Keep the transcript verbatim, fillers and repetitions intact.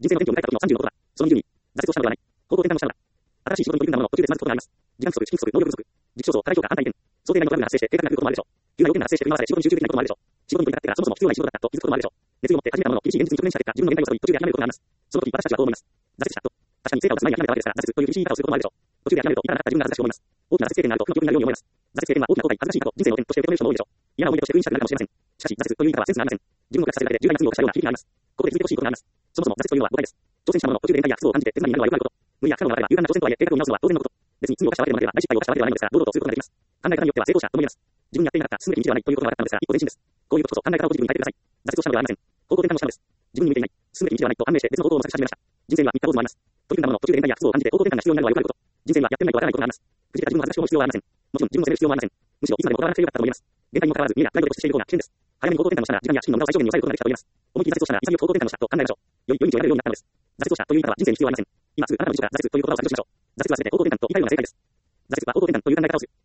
人生の転機を迎えた時のさんじゅうのことだ。そのにじゅうに、挫折をしたのではない。方向転換をしたのだ。新しい仕事に取り組んだものの途中でつまずくことがあります。時間不足、資金不足、能力不足、時期尚早、過大評価、反対意見、想定外のトラブルが発生して計画が狂うこともあるでしょう。急な要件が発生して振り回され仕事に集中できないこともあるでしょう。仕事に取り掛かってからそもそも必要ない仕事だったと気づくこともあるでしょう。熱意を持って始めたものの厳しい現実に直面した結果、自分の限界を悟り途中で諦めることがあります。その時私たちはどう思います？挫折したと。確かに成果をつまり諦めたわけですから、挫折という厳しい言い方をすることもあるでしょう。途中で諦めると痛かった自分が恥ずかしく思います。大きな挫折経験があると負の記憶になるように思います。挫折経験は大きな後悔、恥ずかしい過と人生の転として受け止める人も多いでしょう。嫌な思い出として封印したくなるかもしれません。しかし、挫折という言い方はセンスがありません。自分を悔しさせられて重大な罪を犯したような響きがあります。ここで気づいてほしいことがあります。そもそも挫折というのは誤解です。挑戦したものの途中で限界や不足を感じて手詰まりになるのは良くないこと。無理や不可能な場合は勇敢な挑戦とはいえ計画を見直すのは当然のこと。別に罪を犯したわけでもなければ大失敗を犯したわけではないのですが、堂々とすることができます。考え方によっては成功者とも言えます。自分にやっていなかった、進めるべき道ではないということが分かったのですが、一歩前進です。こういうことこそ考え方をポジティブに変えてください。挫折をしたのではありません。方向転換をしたのです。自分に向いていない、進めるべき道ではないと判明して別の方向を模索し始めました。人生には三日坊主もあります。取り組んだものの途中で限界や不足を感じて方向転換が必要になるのは良くないこと。人生にはやってみないとわからないことがあります。くじけた自分を恥ずかしく思う必要はありません。もちろん自分を責める必要はありません。むしろいつまでもこだわらなくてよかったと思います。限界にもかかわらず家やプライドとしてしている方が危険です。早めに方向転換をしたら時間や資金の無駄を最小限に抑えることができたと言えます。思い切り挫折をしたら潔く方向転換をしたと考えましょう。良い良い道を選べるようになったのです。挫折をしたという言い方は人生に必要はありません。今すぐあなたの道から挫折という言葉を削除しましょう。挫折はすべて方向転換と似たような正解です。挫折は方向転換という考え方をする。